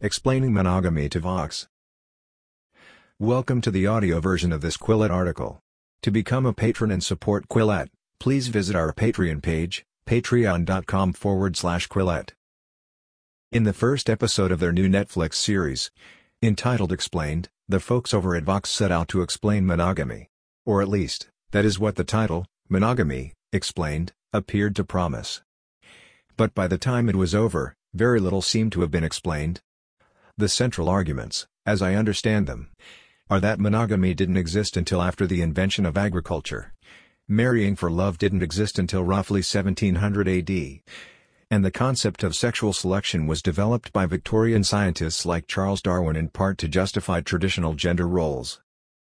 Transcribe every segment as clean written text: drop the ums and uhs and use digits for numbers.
Explaining monogamy to Vox. Welcome to the audio version of this Quillette article. To become a patron and support Quillette, please visit our Patreon page, patreon.com/Quillette. In the first episode of their new Netflix series, entitled Explained, the folks over at Vox set out to explain monogamy. Or at least, that is what the title, Monogamy, Explained, appeared to promise. But by the time it was over, very little seemed to have been explained. The central arguments, as I understand them, are that monogamy didn't exist until after the invention of agriculture. Marrying for love didn't exist until roughly 1700 AD. And the concept of sexual selection was developed by Victorian scientists like Charles Darwin in part to justify traditional gender roles.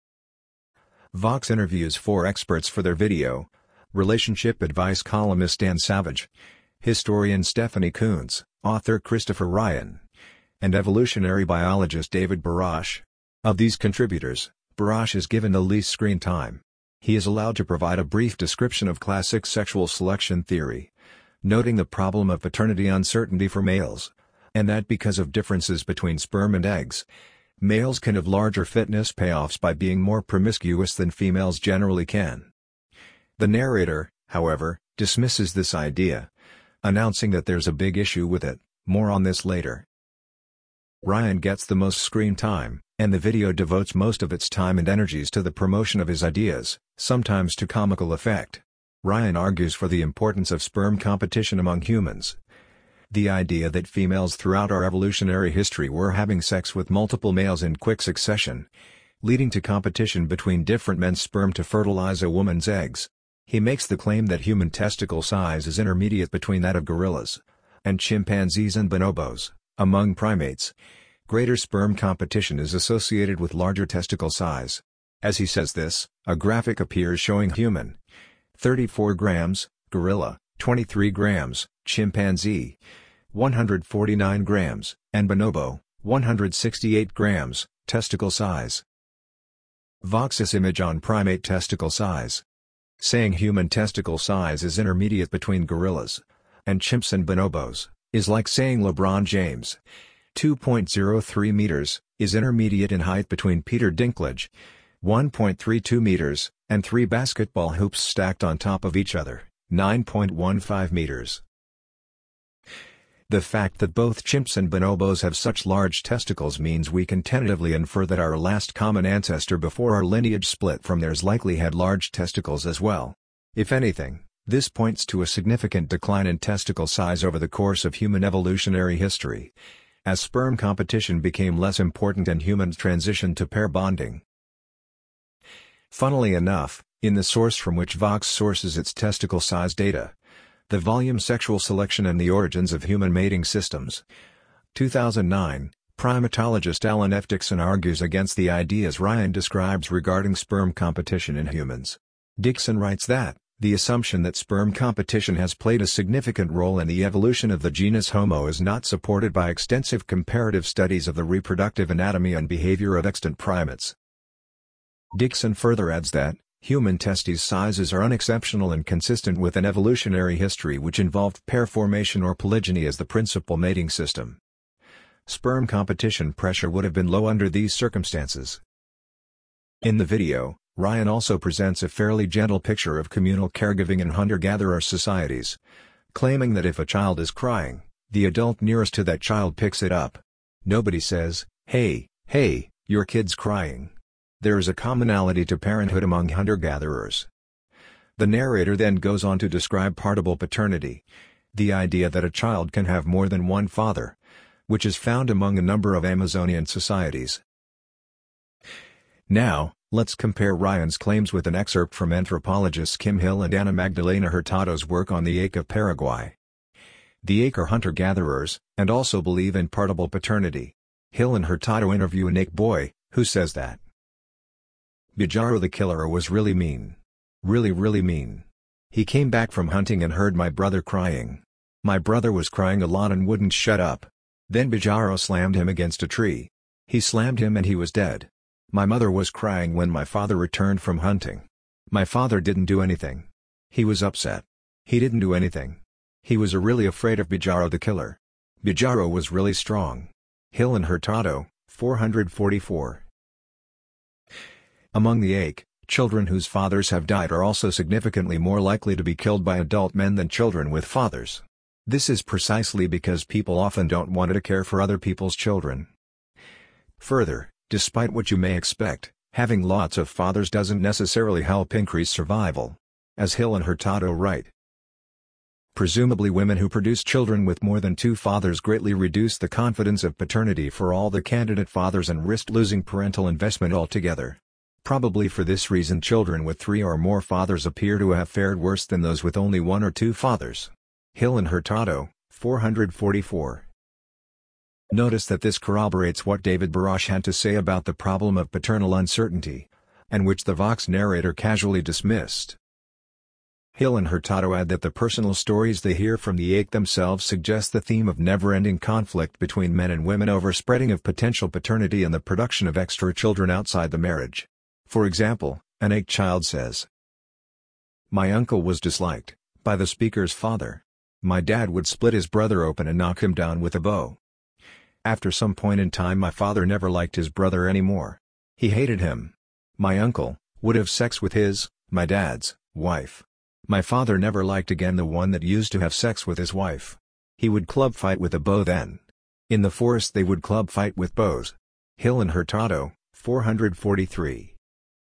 Vox interviews 4 experts for their video: relationship advice columnist Dan Savage, historian Stephanie Coontz, author Christopher Ryan, and evolutionary biologist David Barash. Of these contributors, Barash is given the least screen time. He is allowed to provide a brief description of classic sexual selection theory, noting the problem of paternity uncertainty for males, and that because of differences between sperm and eggs, males can have larger fitness payoffs by being more promiscuous than females generally can. The narrator, however, dismisses this idea, announcing that there's a big issue with it. More on this later. Ryan gets the most screen time, and the video devotes most of its time and energies to the promotion of his ideas, sometimes to comical effect. Ryan argues for the importance of sperm competition among humans. The idea that females throughout our evolutionary history were having sex with multiple males in quick succession, leading to competition between different men's sperm to fertilize a woman's eggs. He makes the claim that human testicle size is intermediate between that of gorillas and chimpanzees and bonobos. Among primates, greater sperm competition is associated with larger testicle size. As he says this, a graphic appears showing human 34 grams, gorilla 23 grams, chimpanzee 149 grams, and bonobo 168 grams, testicle size. Vox's image on primate testicle size. Saying human testicle size is intermediate between gorillas and chimps and bonobos is like saying LeBron James, 2.03 meters, is intermediate in height between Peter Dinklage, 1.32 meters, and 3 basketball hoops stacked on top of each other, 9.15 meters. The fact that both chimps and bonobos have such large testicles means we can tentatively infer that our last common ancestor before our lineage split from theirs likely had large testicles as well. If anything, this points to a significant decline in testicle size over the course of human evolutionary history, as sperm competition became less important and humans transitioned to pair bonding. Funnily enough, in the source from which Vox sources its testicle size data, the volume Sexual Selection and the Origins of Human Mating Systems, 2009, primatologist Alan F. Dixon argues against the ideas Ryan describes regarding sperm competition in humans. Dixon writes that the assumption that sperm competition has played a significant role in the evolution of the genus Homo is not supported by extensive comparative studies of the reproductive anatomy and behavior of extant primates. Dixon further adds that human testes sizes are unexceptional and consistent with an evolutionary history which involved pair formation or polygyny as the principal mating system. Sperm competition pressure would have been low under these circumstances. In the video, Ryan also presents a fairly gentle picture of communal caregiving in hunter-gatherer societies, claiming that if a child is crying, the adult nearest to that child picks it up. Nobody says, "Hey, your kid's crying." There is a commonality to parenthood among hunter-gatherers. The narrator then goes on to describe partible paternity, the idea that a child can have more than one father, which is found among a number of Amazonian societies. Now, let's compare Ryan's claims with an excerpt from anthropologists Kim Hill and Ana Magdalena Hurtado's work on the Ache of Paraguay. The Ache are hunter-gatherers, and also believe in partible paternity. Hill and Hurtado interview an Ache boy, who says that Bijaro the killer was really mean. Really mean. He came back from hunting and heard my brother crying. My brother was crying a lot and wouldn't shut up. Then Bijaro slammed him against a tree. He slammed him and he was dead. My mother was crying when my father returned from hunting. My father didn't do anything. He was upset. He didn't do anything. He was really afraid of Bijaro the killer. Bijaro was really strong. Hill and Hurtado, 444. Among the AIC, children whose fathers have died are also significantly more likely to be killed by adult men than children with fathers. This is precisely because people often don't want to care for other people's children. Further, despite what you may expect, having lots of fathers doesn't necessarily help increase survival. As Hill and Hurtado write, presumably women who produce children with more than two fathers greatly reduce the confidence of paternity for all the candidate fathers and risk losing parental investment altogether. Probably for this reason children with 3 or more fathers appear to have fared worse than those with only 1 or 2 fathers. Hill and Hurtado, 444. Notice that this corroborates what David Barash had to say about the problem of paternal uncertainty, and which the Vox narrator casually dismissed. Hill and Hurtado add that the personal stories they hear from the AIC themselves suggest the theme of never-ending conflict between men and women over spreading of potential paternity and the production of extra children outside the marriage. For example, an AIC child says, "My uncle was disliked by the speaker's father. My dad would split his brother open and knock him down with a bow. After some point in time my father never liked his brother anymore. He hated him. My uncle would have sex with my dad's wife. My father never liked again the one that used to have sex with his wife. He would club fight with a bow then. In the forest they would club fight with bows." Hill and Hurtado, 443.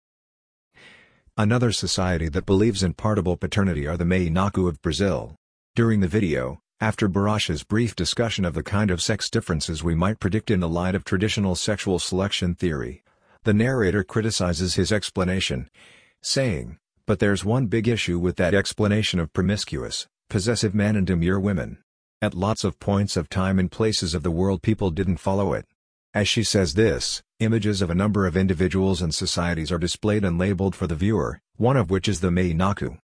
Another society that believes in partible paternity are the Mainaku of Brazil. During the video, after Barash's brief discussion of the kind of sex differences we might predict in the light of traditional sexual selection theory, the narrator criticizes his explanation, saying, "But there's one big issue with that explanation of promiscuous, possessive men and demure women. At lots of points of time and places of the world people didn't follow it." As she says this, images of a number of individuals and societies are displayed and labeled for the viewer, one of which is the Mainaku.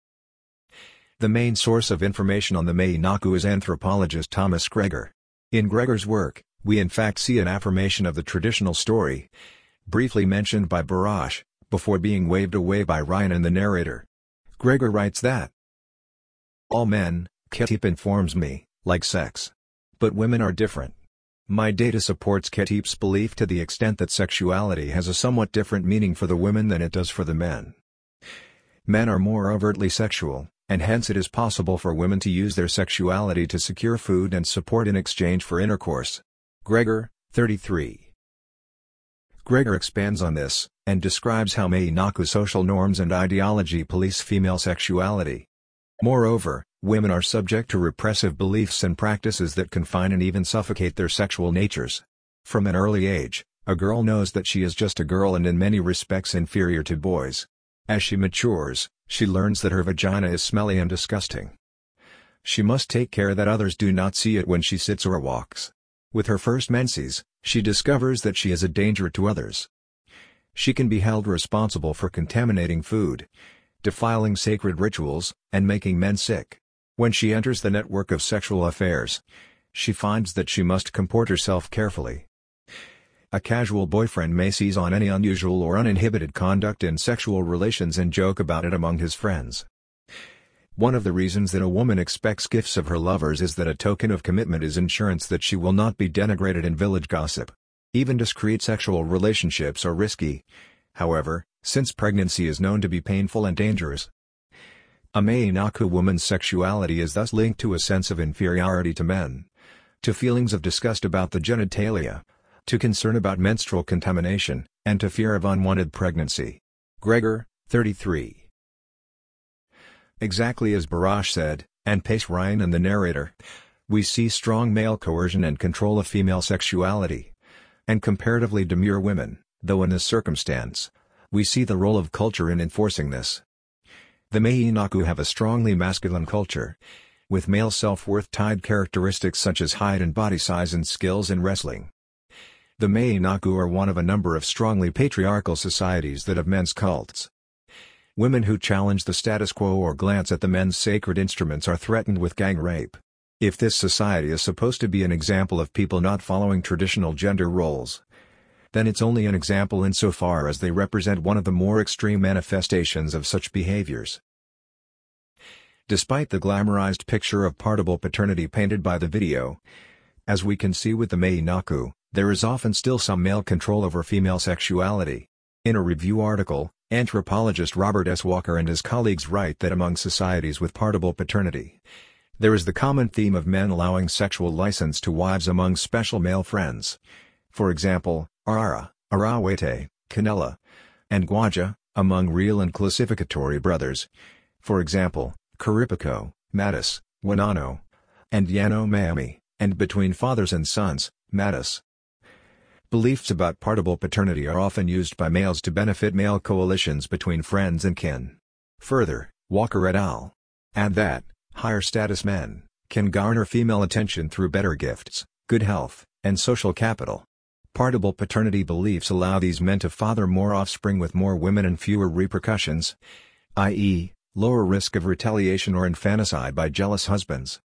The main source of information on the Mainaku is anthropologist Thomas Gregor. In Gregor's work, we in fact see an affirmation of the traditional story, briefly mentioned by Barash, before being waved away by Ryan and the narrator. Gregor writes that all men, Ketep informs me, like sex. But women are different. My data supports Ketep's belief to the extent that sexuality has a somewhat different meaning for the women than it does for the men. Men are more overtly sexual, and hence it is possible for women to use their sexuality to secure food and support in exchange for intercourse. Gregor, 33. Gregor expands on this, and describes how Mainaku social norms and ideology police female sexuality. Moreover, women are subject to repressive beliefs and practices that confine and even suffocate their sexual natures. From an early age, a girl knows that she is just a girl and in many respects inferior to boys. As she matures, she learns that her vagina is smelly and disgusting. She must take care that others do not see it when she sits or walks. With her first menses, she discovers that she is a danger to others. She can be held responsible for contaminating food, defiling sacred rituals, and making men sick. When she enters the network of sexual affairs, she finds that she must comport herself carefully. A casual boyfriend may seize on any unusual or uninhibited conduct in sexual relations and joke about it among his friends. One of the reasons that a woman expects gifts of her lovers is that a token of commitment is insurance that she will not be denigrated in village gossip. Even discreet sexual relationships are risky, however, since pregnancy is known to be painful and dangerous. A Mainaku woman's sexuality is thus linked to a sense of inferiority to men, to feelings of disgust about the genitalia, to concern about menstrual contamination, and to fear of unwanted pregnancy. Gregor, 33. Exactly as Barash said, and Pace Ryan and the narrator, we see strong male coercion and control of female sexuality, and comparatively demure women, though in this circumstance, we see the role of culture in enforcing this. The Mainaku have a strongly masculine culture, with male self-worth tied characteristics such as height and body size and skills in wrestling. The Mainaku are one of a number of strongly patriarchal societies that have men's cults. Women who challenge the status quo or glance at the men's sacred instruments are threatened with gang rape. If this society is supposed to be an example of people not following traditional gender roles, then it's only an example insofar as they represent one of the more extreme manifestations of such behaviors. Despite the glamorized picture of partible paternity painted by the video, As we can see with the Mei-naku, there is often still some male control over female sexuality. In a review article, anthropologist Robert S. Walker and his colleagues write that among societies with partible paternity, there is the common theme of men allowing sexual license to wives among special male friends. For example, Ara, Arawete, Canela, and Gwaja, among real and classificatory brothers. For example, Karipiko, Matis, Wanano, and Yanomami, and between fathers and sons, Matis. Beliefs about partible paternity are often used by males to benefit male coalitions between friends and kin. Further, Walker et al. Add that, higher status men can garner female attention through better gifts, good health, and social capital. Partible paternity beliefs allow these men to father more offspring with more women and fewer repercussions, i.e., lower risk of retaliation or infanticide by jealous husbands.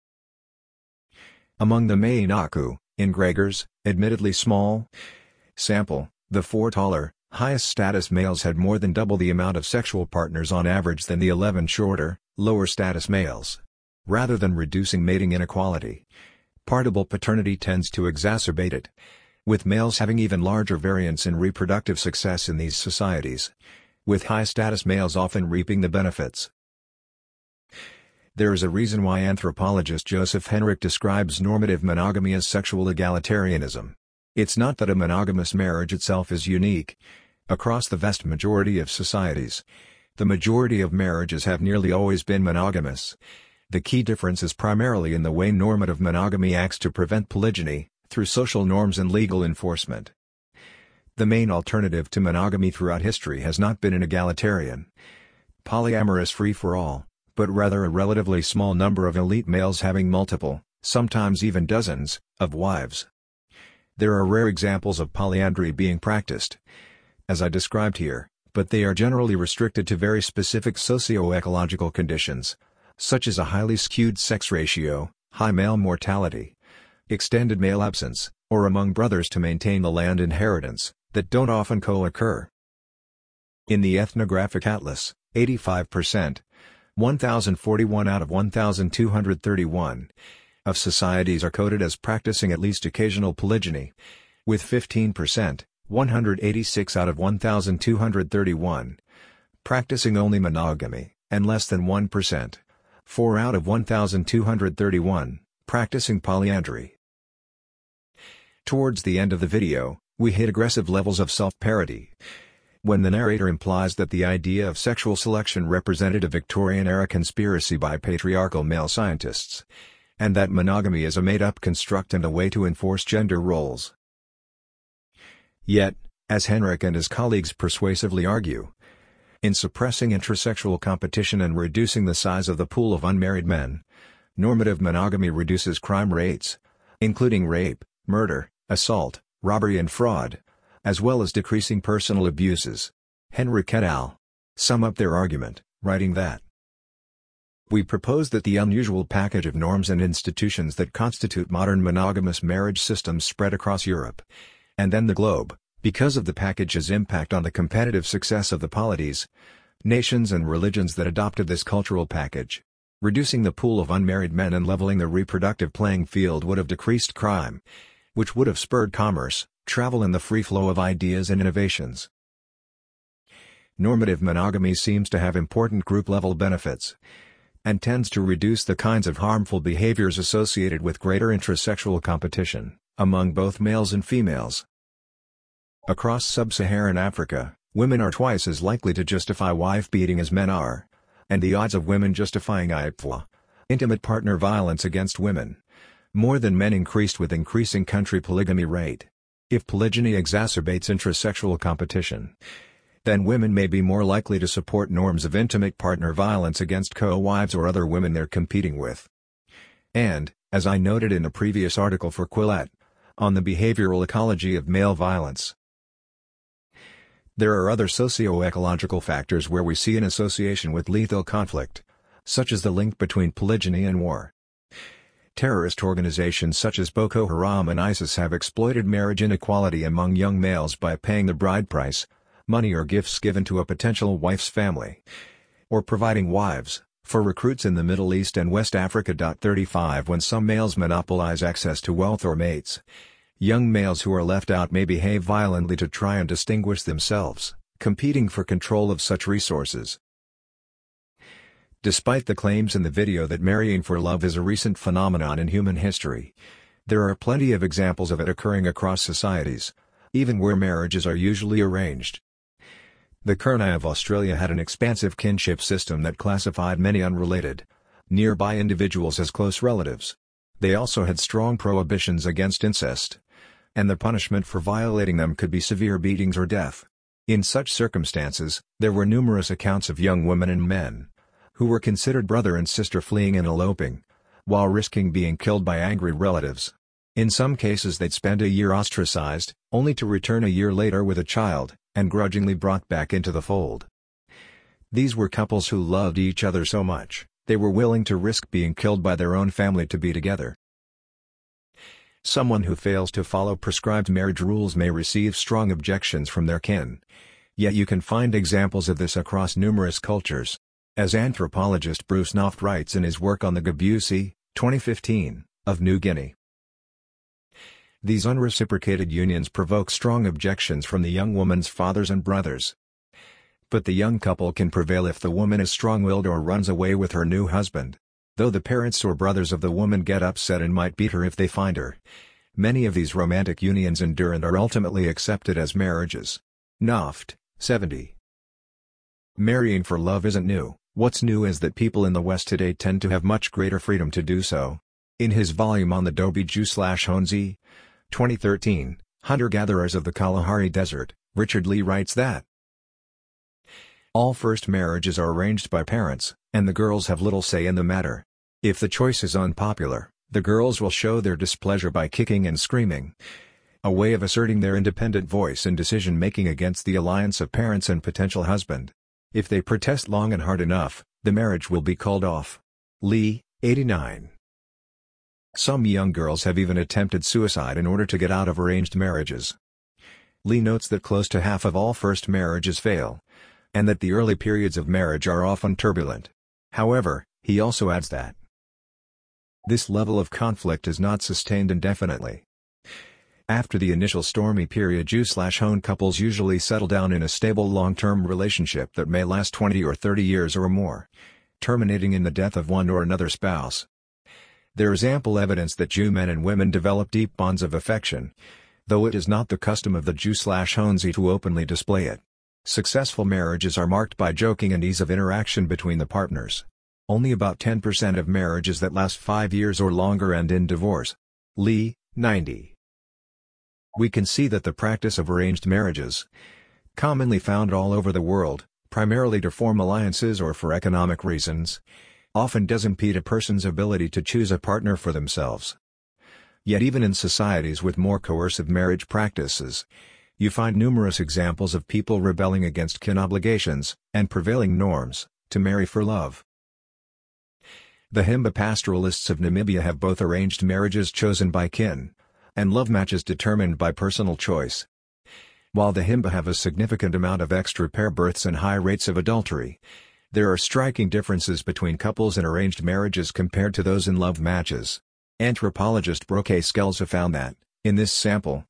Among the Mei-naku, in Gregor's, admittedly small sample, the 4 taller, highest status males had more than double the amount of sexual partners on average than the 11 shorter, lower status males. Rather than reducing mating inequality, partible paternity tends to exacerbate it, with males having even larger variance in reproductive success in these societies, with high-status males often reaping the benefits. There is a reason why anthropologist Joseph Henrich describes normative monogamy as sexual egalitarianism. It's not that a monogamous marriage itself is unique. Across the vast majority of societies, the majority of marriages have nearly always been monogamous. The key difference is primarily in the way normative monogamy acts to prevent polygyny, through social norms and legal enforcement. The main alternative to monogamy throughout history has not been an egalitarian, polyamorous free-for-all, but rather a relatively small number of elite males having multiple, sometimes even dozens, of wives. There are rare examples of polyandry being practiced, as I described here, but they are generally restricted to very specific socio-ecological conditions, such as a highly skewed sex ratio, high male mortality, extended male absence, or among brothers to maintain the land inheritance, that don't often co-occur. In the Ethnographic Atlas, 85%, 1,041 out of 1,231, of societies are coded as practicing at least occasional polygyny, with 15%, 186 out of 1,231, practicing only monogamy, and less than 1%, 4 out of 1,231, practicing polyandry. Towards the end of the video, we hit aggressive levels of self-parody, when the narrator implies that the idea of sexual selection represented a Victorian-era conspiracy by patriarchal male scientists, and that monogamy is a made-up construct and a way to enforce gender roles. Yet, as Henrich and his colleagues persuasively argue, in suppressing intrasexual competition and reducing the size of the pool of unmarried men, normative monogamy reduces crime rates, including rape, murder, assault, robbery and fraud, as well as decreasing personal abuses. Henrich et al. Sum up their argument, writing that we propose that the unusual package of norms and institutions that constitute modern monogamous marriage systems spread across Europe, and then the globe, because of the package's impact on the competitive success of the polities, nations and religions that adopted this cultural package. Reducing the pool of unmarried men and leveling the reproductive playing field would have decreased crime, which would have spurred commerce, travel and the free flow of ideas and innovations. Normative monogamy seems to have important group-level benefits, and tends to reduce the kinds of harmful behaviors associated with greater intrasexual competition, among both males and females. Across sub-Saharan Africa, women are twice as likely to justify wife-beating as men are, and the odds of women justifying IPFWA, intimate partner violence against women, more than men increased with increasing country polygamy rate. If polygyny exacerbates intrasexual competition, then women may be more likely to support norms of intimate partner violence against co-wives or other women they're competing with. And, as I noted in a previous article for Quillette, on the behavioral ecology of male violence, there are other socio-ecological factors where we see an association with lethal conflict, such as the link between polygyny and war. Terrorist organizations such as Boko Haram and ISIS have exploited marriage inequality among young males by paying the bride price, money or gifts given to a potential wife's family, or providing wives, For recruits in the Middle East and West Africa. 35 When some males monopolize access to wealth or mates, young males who are left out may behave violently to try and distinguish themselves, competing for control of such resources. Despite the claims in the video that marrying for love is a recent phenomenon in human history, there are plenty of examples of it occurring across societies, even where marriages are usually arranged. The Kurnai of Australia had an expansive kinship system that classified many unrelated, nearby individuals as close relatives. They also had strong prohibitions against incest, and the punishment for violating them could be severe beatings or death. In such circumstances, there were numerous accounts of young women and men who were considered brother and sister fleeing and eloping, while risking being killed by angry relatives. In some cases they'd spend a year ostracized, only to return a year later with a child, and grudgingly brought back into the fold. These were couples who loved each other so much, they were willing to risk being killed by their own family to be together. Someone who fails to follow prescribed marriage rules may receive strong objections from their kin. Yet you can find examples of this across numerous cultures. As anthropologist Bruce Noft writes in his work on the Gabusi, 2015, of New Guinea. These unreciprocated unions provoke strong objections from the young woman's fathers and brothers. But the young couple can prevail if the woman is strong-willed or runs away with her new husband. Though the parents or brothers of the woman get upset and might beat her if they find her, many of these romantic unions endure and are ultimately accepted as marriages. Noft, 70. Marrying for love isn't new. What's new is that people in the West today tend to have much greater freedom to do so. In his volume on the Dobiju/Honzi, 2013, Hunter-Gatherers of the Kalahari Desert, Richard Lee writes that all first marriages are arranged by parents, and the girls have little say in the matter. If the choice is unpopular, the girls will show their displeasure by kicking and screaming, a way of asserting their independent voice in decision-making against the alliance of parents and potential husband. If they protest long and hard enough, the marriage will be called off. Lee, 89. Some young girls have even attempted suicide in order to get out of arranged marriages. Lee notes that close to half of all first marriages fail, and that the early periods of marriage are often turbulent. However, he also adds that this level of conflict is not sustained indefinitely. After the initial stormy period, Jew/Hone couples usually settle down in a stable long-term relationship that may last 20 or 30 years or more, terminating in the death of one or another spouse. There is ample evidence that Jew men and women develop deep bonds of affection, though it is not the custom of the Jew/Honzi to openly display it. Successful marriages are marked by joking and ease of interaction between the partners. Only about 10% of marriages that last 5 years or longer end in divorce. Lee, 90. We can see that the practice of arranged marriages, commonly found all over the world, primarily to form alliances or for economic reasons, often does impede a person's ability to choose a partner for themselves. Yet even in societies with more coercive marriage practices, you find numerous examples of people rebelling against kin obligations, and prevailing norms, to marry for love. The Himba pastoralists of Namibia have both arranged marriages chosen by kin, and love matches determined by personal choice. While the Himba have a significant amount of extra pair births and high rates of adultery, there are striking differences between couples in arranged marriages compared to those in love matches. Anthropologist Brooke Skelza found that, in this sample,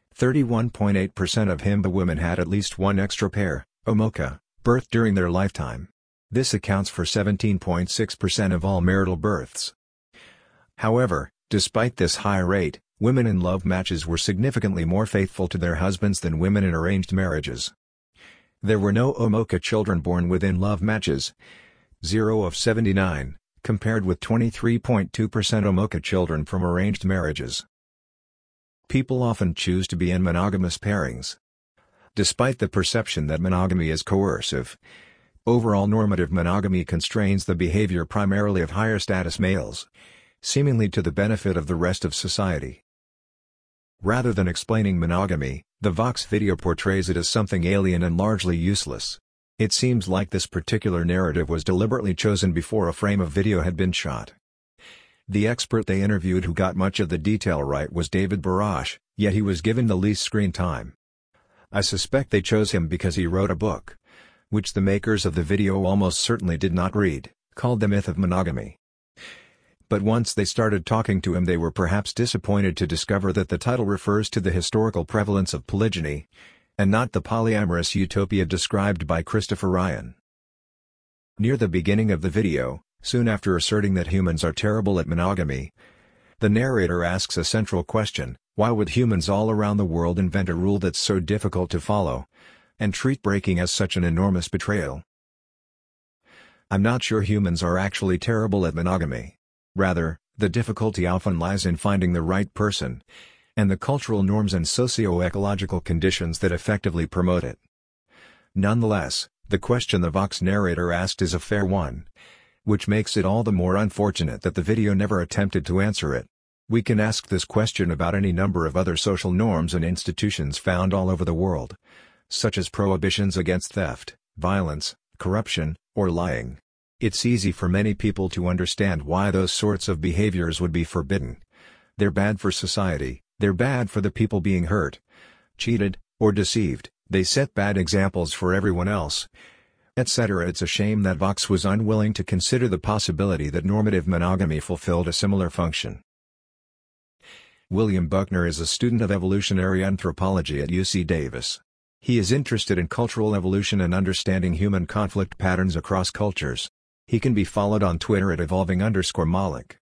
31.8% of Himba women had at least one extra pair, Omoka, birth during their lifetime. This accounts for 17.6% of all marital births. However, despite this high rate, women in love matches were significantly more faithful to their husbands than women in arranged marriages. There were no Omoka children born within love matches, 0 of 79, compared with 23.2% Omoka children from arranged marriages. People often choose to be in monogamous pairings. Despite the perception that monogamy is coercive, overall normative monogamy constrains the behavior primarily of higher status males, seemingly to the benefit of the rest of society. Rather than explaining monogamy, the Vox video portrays it as something alien and largely useless. It seems like this particular narrative was deliberately chosen before a frame of video had been shot. The expert they interviewed who got much of the detail right was David Barash, yet he was given the least screen time. I suspect they chose him because he wrote a book, which the makers of the video almost certainly did not read, called The Myth of Monogamy. But once they started talking to him, they were perhaps disappointed to discover that the title refers to the historical prevalence of polygyny, and not the polyamorous utopia described by Christopher Ryan. Near the beginning of the video, soon after asserting that humans are terrible at monogamy, the narrator asks a central question: why would humans all around the world invent a rule that's so difficult to follow, and treat breaking as such an enormous betrayal? I'm not sure humans are actually terrible at monogamy. Rather, the difficulty often lies in finding the right person, and the cultural norms and socio-ecological conditions that effectively promote it. Nonetheless, the question the Vox narrator asked is a fair one, which makes it all the more unfortunate that the video never attempted to answer it. We can ask this question about any number of other social norms and institutions found all over the world, such as prohibitions against theft, violence, corruption, or lying. It's easy for many people to understand why those sorts of behaviors would be forbidden. They're bad for society, they're bad for the people being hurt, cheated, or deceived, they set bad examples for everyone else, etc. It's a shame that Vox was unwilling to consider the possibility that normative monogamy fulfilled a similar function. William Buckner is a student of evolutionary anthropology at UC Davis. He is interested in cultural evolution and understanding human conflict patterns across cultures. He can be followed on Twitter at evolving_Moloch.